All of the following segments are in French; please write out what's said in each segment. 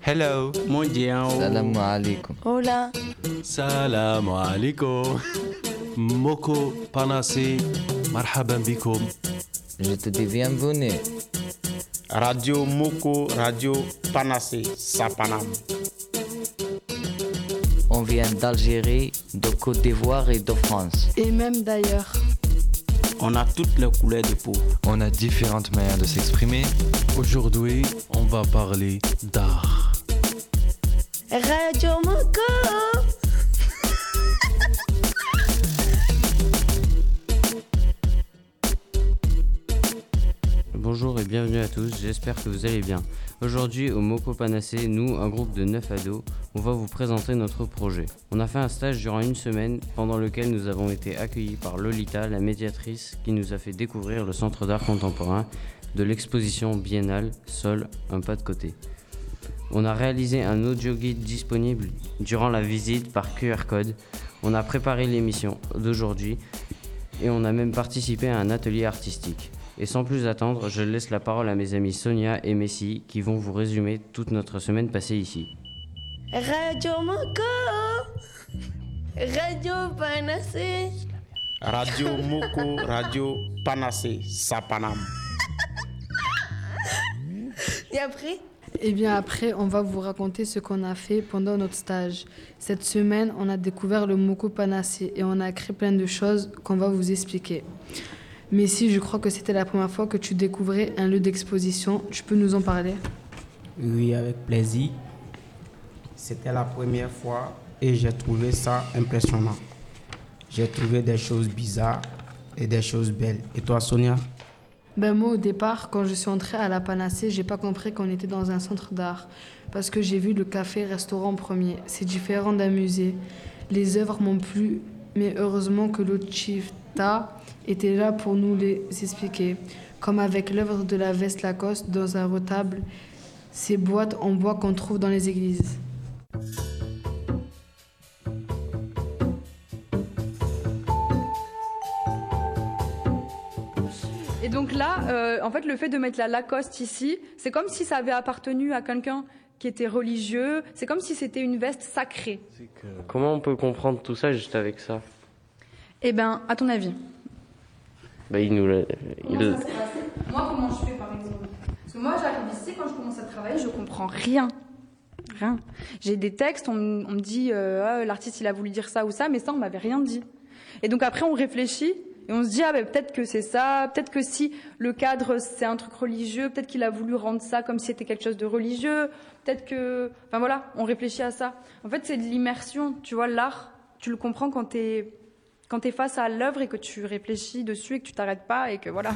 Hello. Mondial. Salamu alaikum. Hola. Salamu alaikum. Moko Panase. Marhaban bikum. Je te dis bienvenue. Radio Moko, Radio Panase, Sapanam. On vient d'Algérie, de Côte d'Ivoire et de France. Et même d'ailleurs. On a toutes les couleurs de peau. On a différentes manières de s'exprimer. Aujourd'hui, on va parler d'art. Radio Moko. Bonjour et bienvenue à tous, j'espère que vous allez bien. Aujourd'hui au Moko Panacé, nous, un groupe de 9 ados, on va vous présenter notre projet. On a fait un stage durant une semaine pendant lequel nous avons été accueillis par Lolita, la médiatrice, qui nous a fait découvrir le Centre d'art contemporain de l'exposition biennale Sol, un pas de côté. On a réalisé un audio guide disponible durant la visite par QR code. On a préparé l'émission d'aujourd'hui et on a même participé à un atelier artistique. Et sans plus attendre, je laisse la parole à mes amis Sonia et Messi qui vont vous résumer toute notre semaine passée ici. Radio Moko. Radio Panacé. Radio Moko, Radio Panase, Sapanam. Et après? Eh bien après, on va vous raconter ce qu'on a fait pendant notre stage. Cette semaine, on a découvert le Moko Panacé et on a créé plein de choses qu'on va vous expliquer. Mais si je crois que c'était la première fois que tu découvrais un lieu d'exposition, tu peux nous en parler? Oui, avec plaisir. C'était la première fois et j'ai trouvé ça impressionnant. J'ai trouvé des choses bizarres et des choses belles. Et toi, Sonia? Ben moi, au départ, quand je suis entrée à la Panacée, j'ai pas compris qu'on était dans un centre d'art. Parce que j'ai vu le café-restaurant en premier. C'est différent d'un musée. Les œuvres m'ont plu, mais heureusement que l'autre Chifta était là pour nous les expliquer. Comme avec l'œuvre de la veste Lacoste dans un retable, ces boîtes en bois qu'on trouve dans les églises. Et donc là, en fait, le fait de mettre la Lacoste ici, c'est comme si ça avait appartenu à quelqu'un qui était religieux. C'est comme si c'était une veste sacrée. Comment on peut comprendre tout ça juste avec ça? Eh bien, à ton avis? Il nous l'a... Comment ça s'est passé? Moi, comment je fais, par exemple? Parce que moi, j'arrive ici, quand je commence à travailler, je comprends rien. Rien. J'ai des textes, on me dit, l'artiste, il a voulu dire ça ou ça, mais ça, on m'avait rien dit. Et donc après, on réfléchit. Et on se dit, peut-être que c'est ça, peut-être que si le cadre c'est un truc religieux, peut-être qu'il a voulu rendre ça comme si c'était quelque chose de religieux, peut-être que... Enfin voilà, on réfléchit à ça. En fait, c'est de l'immersion, tu vois, l'art, tu le comprends quand t'es face à l'œuvre et que tu réfléchis dessus et que tu t'arrêtes pas et que voilà.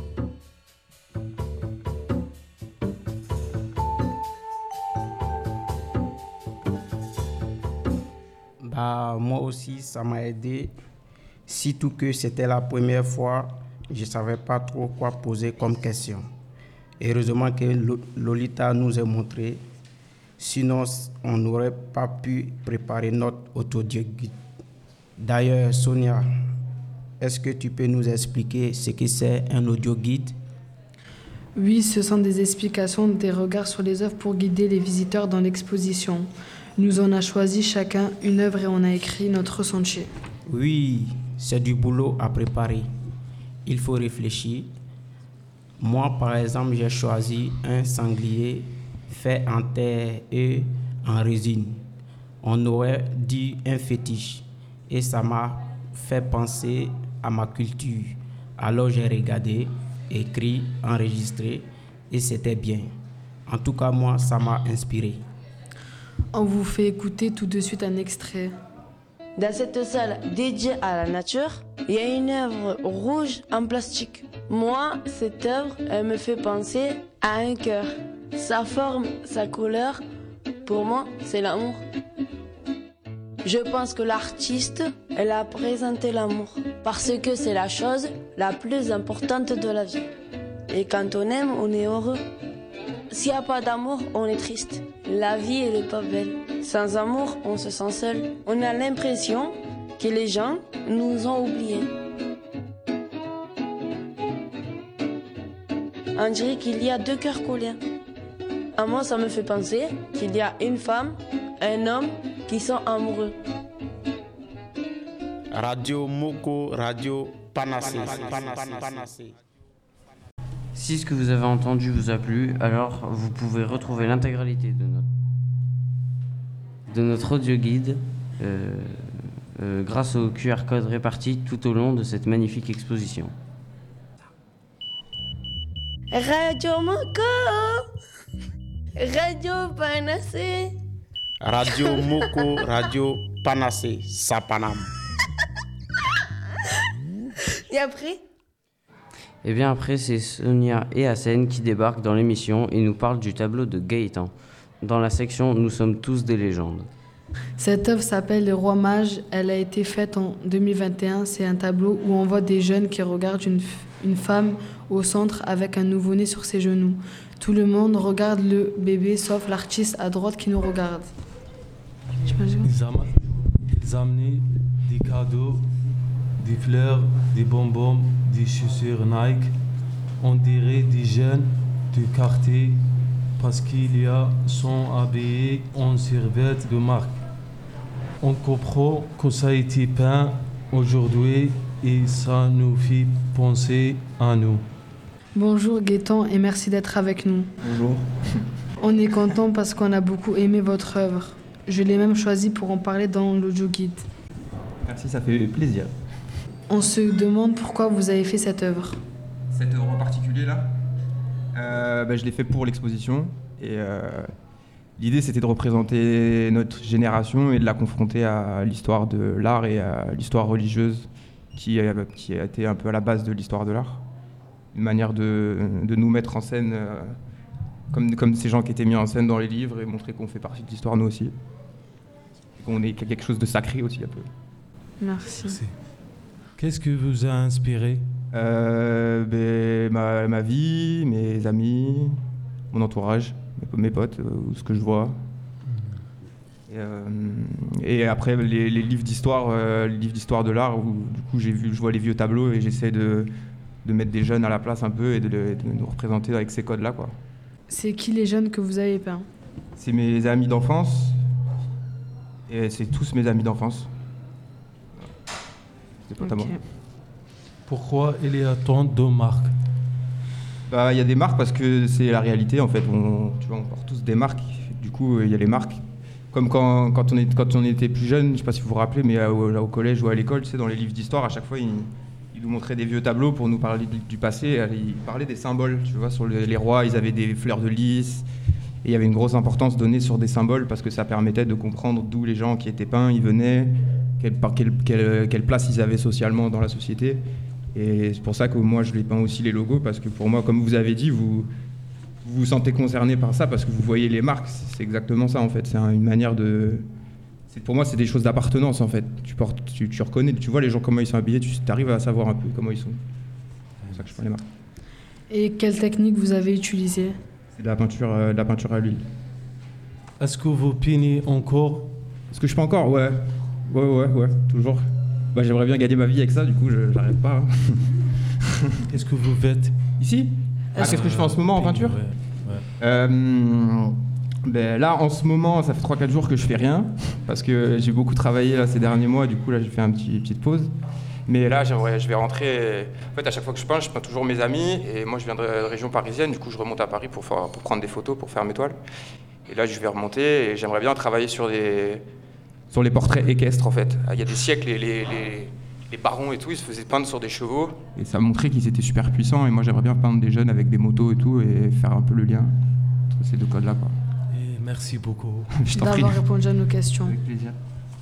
Moi aussi, ça m'a aidé. Surtout que c'était la première fois, je ne savais pas trop quoi poser comme question. Heureusement que Lolita nous a montré, sinon on n'aurait pas pu préparer notre autodidacte. D'ailleurs, Sonia, est-ce que tu peux nous expliquer ce que c'est un audio guide? Oui, ce sont des explications, des regards sur les œuvres pour guider les visiteurs dans l'exposition. Nous en a choisi chacun une œuvre et on a écrit notre ressenti. Oui, c'est du boulot à préparer. Il faut réfléchir. Moi, par exemple, j'ai choisi un sanglier fait en terre et en résine. On aurait dit un fétiche. Et ça m'a fait penser à ma culture. Alors j'ai regardé, écrit, enregistré et c'était bien. En tout cas, moi, ça m'a inspiré. On vous fait écouter tout de suite un extrait. Dans cette salle dédiée à la nature, il y a une œuvre rouge en plastique. Moi, cette œuvre, elle me fait penser à un cœur. Sa forme, sa couleur, pour moi, c'est l'amour. Je pense que l'artiste, elle a présenté l'amour parce que c'est la chose la plus importante de la vie. Et quand on aime, on est heureux. S'il n'y a pas d'amour, on est triste. La vie, elle n'est pas belle. Sans amour, on se sent seul. On a l'impression que les gens nous ont oubliés. On dirait qu'il y a deux cœurs collés. À moi, ça me fait penser qu'il y a une femme, un homme qui sont amoureux. Radio Moko, Radio Panacé. Si ce que vous avez entendu vous a plu, alors vous pouvez retrouver l'intégralité de notre audio guide grâce au QR code réparti tout au long de cette magnifique exposition. Radio Moko, Radio Panacé. Radio Moko, Radio Panacé, Sapanam. Et après? Et bien après, c'est Sonia et Hassen qui débarquent dans l'émission et nous parlent du tableau de Gaëtan, dans la section « Nous sommes tous des légendes ». Cette œuvre s'appelle Les Rois Mages. Elle a été faite en 2021. C'est un tableau où on voit des jeunes qui regardent une femme au centre avec un nouveau-né sur ses genoux. Tout le monde regarde le bébé sauf l'artiste à droite qui nous regarde. Ils amenaient des cadeaux, des fleurs, des bonbons, des chaussures Nike. On dirait des jeunes de quartier parce qu'ils sont habillés en serviettes de marque. On comprend que ça a été peint aujourd'hui et ça nous fait penser à nous. Bonjour Gaëtan et merci d'être avec nous. Bonjour. On est content parce qu'on a beaucoup aimé votre œuvre. Je l'ai même choisi pour en parler dans l'audio guide. Merci, ça fait plaisir. On se demande pourquoi vous avez fait cette œuvre. Cette œuvre en particulier là, je l'ai fait pour l'exposition et l'idée c'était de représenter notre génération et de la confronter à l'histoire de l'art et à l'histoire religieuse qui a été un peu à la base de l'histoire de l'art. Une manière de nous mettre en scène comme ces gens qui étaient mis en scène dans les livres et montrer qu'on fait partie de l'histoire nous aussi. Et qu'on est quelque chose de sacré aussi un peu. Merci. Qu'est-ce que vous a inspiré? Ma vie, mes amis, mon entourage, mes potes, ce que je vois. Et après les livres d'histoire de l'art où du coup je vois les vieux tableaux et j'essaie de mettre des jeunes à la place un peu et de nous représenter avec ces codes-là, quoi. C'est qui les jeunes que vous avez peints? C'est mes amis d'enfance et c'est tous mes amis d'enfance. C'est pas à moi. Pourquoi il y a tant de marques? Il y a des marques parce que c'est la réalité en fait. On porte tous des marques. Du coup, il y a les marques. Comme quand on était plus jeune, je sais pas si vous vous rappelez, mais au collège ou à l'école, tu sais, dans les livres d'histoire, à chaque fois, ils nous montraient des vieux tableaux pour nous parler du passé. Ils parlaient des symboles. Tu vois, sur les rois, ils avaient des fleurs de lys. Et il y avait une grosse importance donnée sur des symboles parce que ça permettait de comprendre d'où les gens qui étaient peints, ils venaient, quelle place ils avaient socialement dans la société. Et c'est pour ça que moi je les peins aussi les logos, parce que pour moi, comme vous avez dit, vous vous sentez concerné par ça parce que vous voyez les marques. C'est exactement ça en fait. C'est une manière de... Pour moi, c'est des choses d'appartenance en fait. Tu reconnais, tu vois les gens comment ils sont habillés, tu arrives à savoir un peu comment ils sont. C'est pour ça que je prends les marques. Et quelle technique vous avez utilisée? C'est de la peinture à l'huile. Est-ce que vous peignez encore? Est-ce que je peux encore? Ouais, toujours. J'aimerais bien gagner ma vie avec ça, du coup, j'arrête pas. Qu'est-ce que vous faites ici? Qu'est-ce que je fais en ce moment en peinture? Là, en ce moment, ça fait 3-4 jours que je fais rien, parce que j'ai beaucoup travaillé là, ces derniers mois, du coup, là, j'ai fait une petite pause. Mais là, je vais rentrer... En fait, à chaque fois que je peins toujours mes amis, et moi, je viens de région parisienne, du coup, je remonte à Paris pour prendre des photos, pour faire mes toiles. Et là, je vais remonter, et j'aimerais bien travailler sur les portraits équestres, en fait. Il y a des siècles, les barons et tout, ils se faisaient peindre sur des chevaux. Et ça montrait qu'ils étaient super puissants. Et moi, j'aimerais bien peindre des jeunes avec des motos et tout, et faire un peu le lien entre ces deux codes-là, quoi. Et merci beaucoup. D'avoir répondu à nos questions. Avec plaisir.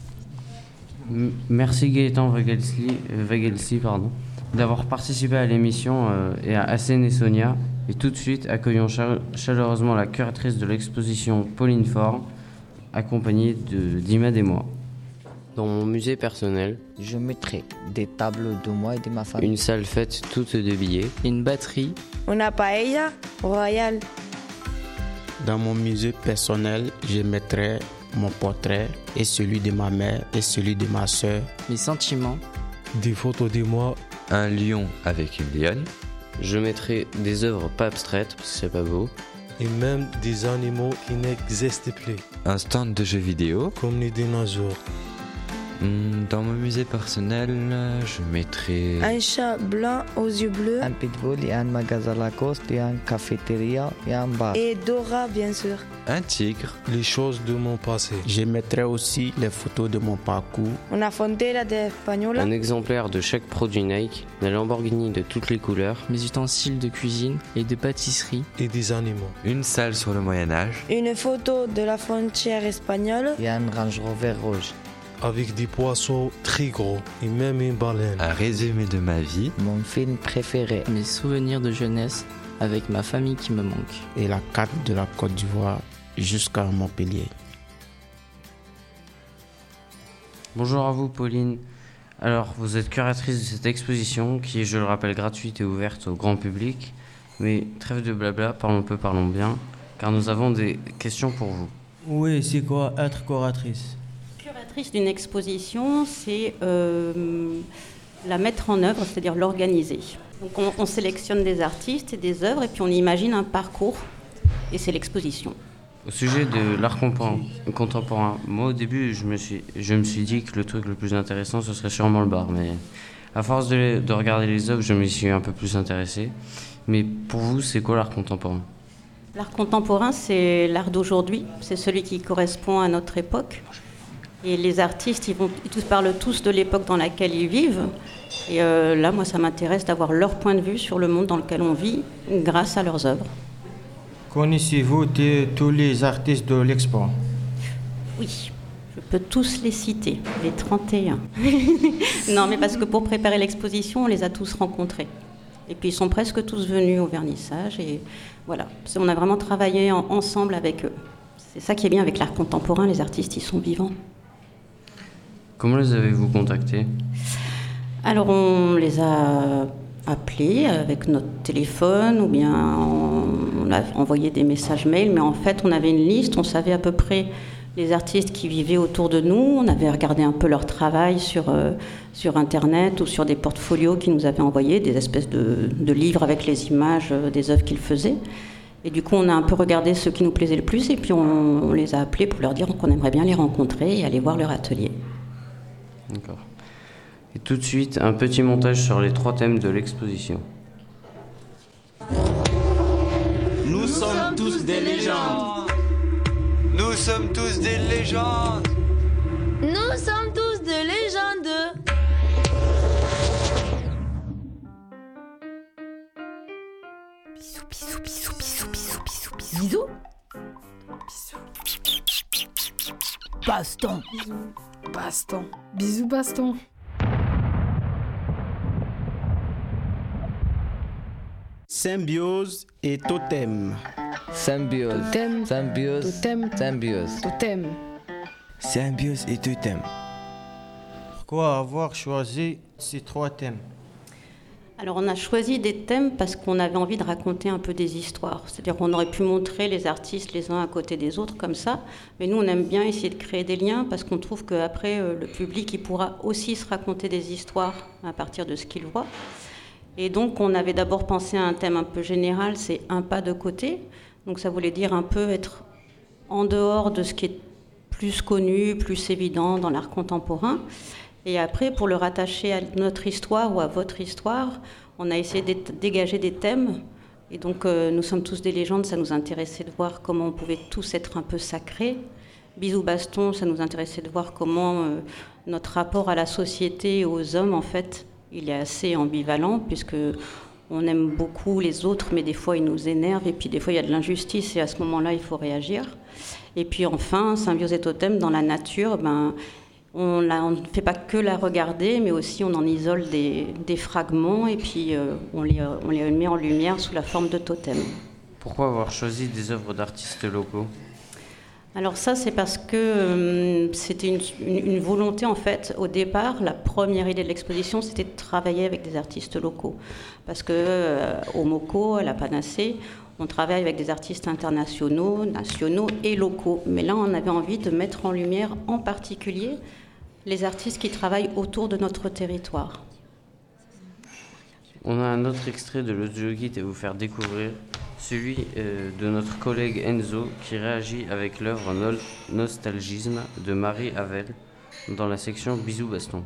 Merci Gaëtan Vagelsi, d'avoir participé à l'émission et à Hassen et Sonia. Et tout de suite, accueillons chaleureusement la curatrice de l'exposition Pauline Faure, accompagnée d'Imad et moi. Dans mon musée personnel, je mettrai des tableaux de moi et de ma famille. Une salle faite toute de billets, une batterie, Una paella royale. Dans mon musée personnel, je mettrai mon portrait et celui de ma mère et celui de ma soeur. Mes sentiments. Des photos de moi. Un lion avec une lionne. Je mettrai des œuvres pas abstraites parce que c'est pas beau. et même des animaux qui n'existent plus, Un stand de jeux vidéo. comme les dinosaures. Dans mon musée personnel, je mettrais Un chat blanc aux yeux bleus un pitbull, il y a un magasin Lacoste, il y a une cafétéria, il y a un bar. et Dora, bien sûr. un tigre. Les choses de mon passé. Je mettrai aussi les photos de mon parcours. Una frontera de española. Un exemplaire de chaque produit Nike, d'un Lamborghini de toutes les couleurs, Mes ustensiles de cuisine et de pâtisserie. Et des animaux. Une salle sur le Moyen-Âge. Une photo de la frontière espagnole. Il y a un Range Rover rouge. Avec des poissons très gros et même une baleine. Un résumé de ma vie. Mon film préféré. Mes souvenirs de jeunesse avec ma famille qui me manque. Et la carte de la Côte d'Ivoire jusqu'à Montpellier. Bonjour à vous Pauline. Alors vous êtes curatrice de cette exposition qui est, je le rappelle, gratuite et ouverte au grand public. Mais trêve de blabla, parlons bien, car nous avons des questions pour vous. Oui, c'est quoi être curatrice? Curatrice d'une exposition, c'est la mettre en œuvre, c'est-à-dire l'organiser. Donc on sélectionne des artistes et des œuvres et puis on imagine un parcours et c'est l'exposition. Au sujet de l'art contemporain, moi au début je me suis dit que le truc le plus intéressant ce serait sûrement le bar, mais à force de regarder les œuvres je m'y suis un peu plus intéressé. Mais pour vous c'est quoi l'art contemporain? L'art contemporain c'est l'art d'aujourd'hui, c'est celui qui correspond à notre époque. Et les artistes, ils parlent tous de l'époque dans laquelle ils vivent. Et là, moi, ça m'intéresse d'avoir leur point de vue sur le monde dans lequel on vit grâce à leurs œuvres. Connaissez-vous tous les artistes de l'expo? Oui, je peux tous les citer, les 31. Non, mais parce que pour préparer l'exposition, on les a tous rencontrés. Et puis, ils sont presque tous venus au vernissage. Et voilà, on a vraiment travaillé ensemble avec eux. C'est ça qui est bien avec l'art contemporain, les artistes, ils sont vivants. Comment les avez-vous contactés? Alors on les a appelés avec notre téléphone ou bien on a envoyé des messages mail, mais en fait on avait une liste, on savait à peu près les artistes qui vivaient autour de nous, on avait regardé un peu leur travail sur internet ou sur des portfolios qu'ils nous avaient envoyés, des espèces de livres avec les images des œuvres qu'ils faisaient. Et du coup, on a un peu regardé ceux qui nous plaisaient le plus et puis on les a appelés pour leur dire qu'on aimerait bien les rencontrer et aller voir leur atelier. D'accord. Et tout de suite, un petit montage sur les 3 thèmes de l'exposition. Nous sommes tous des légendes. Nous sommes tous des légendes. Nous sommes tous des légendes. Bisous, bisous, bisous, bisous, bisous, bisous. Bisous. Baston. Baston. Bisous, baston. Symbiose et totem. Symbiose. Totem. Symbiose. Totem. Symbiose. Totem. Symbiose et totem. Pourquoi avoir choisi ces 3 thèmes? Alors on a choisi des thèmes parce qu'on avait envie de raconter un peu des histoires. C'est-à-dire qu'on aurait pu montrer les artistes les uns à côté des autres comme ça, mais nous on aime bien essayer de créer des liens parce qu'on trouve qu'après le public il pourra aussi se raconter des histoires à partir de ce qu'il voit. Et donc on avait d'abord pensé à un thème un peu général, c'est un pas de côté. Donc ça voulait dire un peu être en dehors de ce qui est plus connu, plus évident dans l'art contemporain. Et après, pour le rattacher à notre histoire ou à votre histoire, on a essayé de dégager des thèmes. Et donc, nous sommes tous des légendes, ça nous intéressait de voir comment on pouvait tous être un peu sacrés. Bisous baston, ça nous intéressait de voir comment notre rapport à la société et aux hommes, en fait, il est assez ambivalent, puisque on aime beaucoup les autres, mais des fois, ils nous énervent. Et puis, des fois, il y a de l'injustice, et à ce moment-là, il faut réagir. Et puis, enfin, symbiose et totem, dans la nature, on ne fait pas que la regarder, mais aussi on en isole des fragments et puis on les met en lumière sous la forme de totems. Pourquoi avoir choisi des œuvres d'artistes locaux? Alors ça, c'est parce que c'était une volonté, en fait. Au départ, la première idée de l'exposition, c'était de travailler avec des artistes locaux. Parce qu'au MoCo, à la Panacée, on travaille avec des artistes internationaux, nationaux et locaux. Mais là, on avait envie de mettre en lumière, en particulier, les artistes qui travaillent autour de notre territoire. On a un autre extrait de l'audio guide à vous faire découvrir. celui de notre collègue Enzo qui réagit avec l'œuvre Nostalgisme de Marie Havel dans la section Bisous Baston.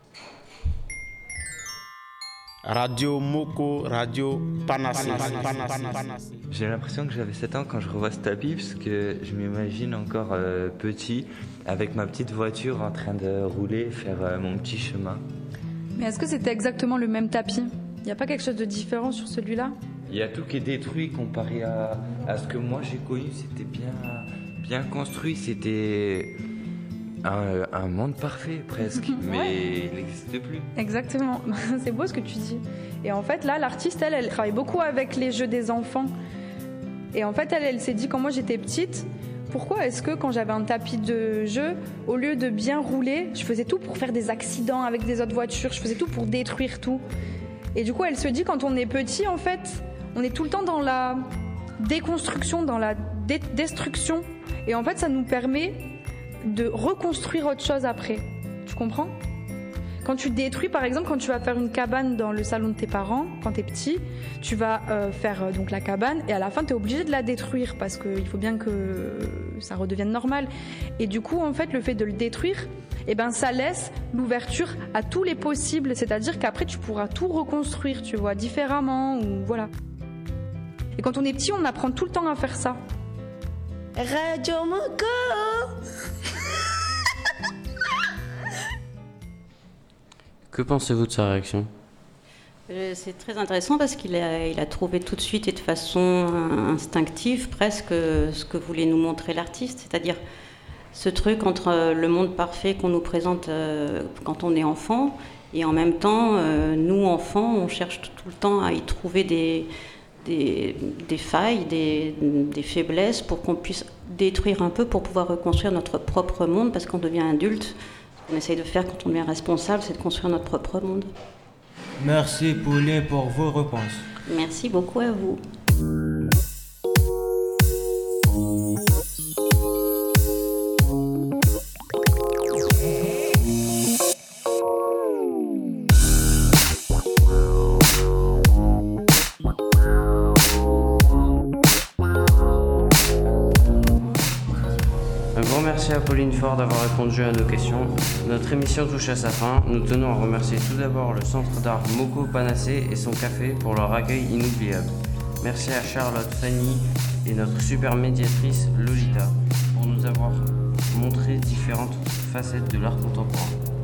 Radio Moko, Radio Panacée. J'ai l'impression que j'avais 7 ans quand je revois ce tapis, parce que je m'imagine encore petit, avec ma petite voiture en train de rouler, faire mon petit chemin. Mais est-ce que c'était exactement le même tapis ? Il n'y a pas quelque chose de différent sur celui-là ? Il y a tout qui est détruit comparé à ce que moi j'ai connu. C'était bien construit, c'était un monde parfait presque, mais il n'existe plus. Exactement, c'est beau ce que tu dis. Et en fait là, l'artiste, elle travaille beaucoup avec les jeux des enfants. Et en fait, elle s'est dit, quand moi j'étais petite, pourquoi est-ce que quand j'avais un tapis de jeu, au lieu de bien rouler, je faisais tout pour faire des accidents avec des autres voitures, je faisais tout pour détruire tout. Et du coup, elle se dit, quand on est petit, en fait, on est tout le temps dans la déconstruction, dans la destruction. Et en fait, ça nous permet de reconstruire autre chose après. Tu comprends ? Quand tu détruis, par exemple, quand tu vas faire une cabane dans le salon de tes parents, quand t'es petit, tu vas faire donc la cabane et à la fin, t'es obligé de la détruire parce qu'il faut bien que ça redevienne normal. Et du coup, en fait, le fait de le détruire, eh ben, ça laisse l'ouverture à tous les possibles. C'est-à-dire qu'après, tu pourras tout reconstruire, tu vois, différemment ou voilà. Et quand on est petit, on apprend tout le temps à faire ça. Radio Moko. Que pensez-vous de sa réaction ? C'est très intéressant parce qu'il a trouvé tout de suite et de façon instinctive presque ce que voulait nous montrer l'artiste, c'est-à-dire ce truc entre le monde parfait qu'on nous présente quand on est enfant et en même temps, nous enfants, on cherche tout le temps à y trouver des failles, des faiblesses pour qu'on puisse détruire un peu pour pouvoir reconstruire notre propre monde parce qu'on devient adulte. Ce qu'on essaye de faire quand on devient responsable, c'est de construire notre propre monde. Merci Pauline pour vos réponses. Merci beaucoup à vous. Merci à Pauline Fort d'avoir répondu à nos questions. Notre émission touche à sa fin. Nous tenons à remercier tout d'abord le Centre d'art Moko Panacée et son café pour leur accueil inoubliable. Merci à Charlotte, Fanny et notre super médiatrice Lolita pour nous avoir montré différentes facettes de l'art contemporain.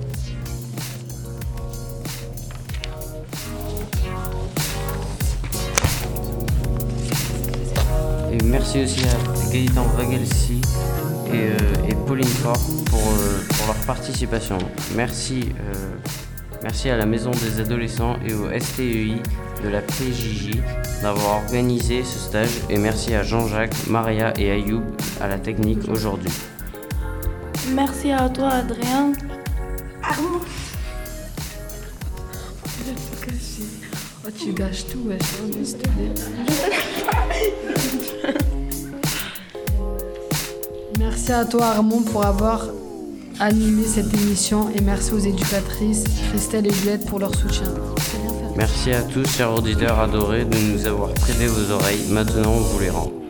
Et merci aussi à Gaëtan Vagelsi et Pauline Fort pour leur participation. Merci à la Maison des Adolescents et au STEI de la PJJ d'avoir organisé ce stage et merci à Jean-Jacques, Maria et Ayoub à la technique aujourd'hui. Merci à toi Adrien. Armand. Oh, tu gâches tout, ouais, s'il te plaît. Merci à toi Armand pour avoir animé cette émission et merci aux éducatrices Christelle et Juliette pour leur soutien. Merci à tous, chers auditeurs adorés, de nous avoir prêté vos oreilles. Maintenant, on vous les rend.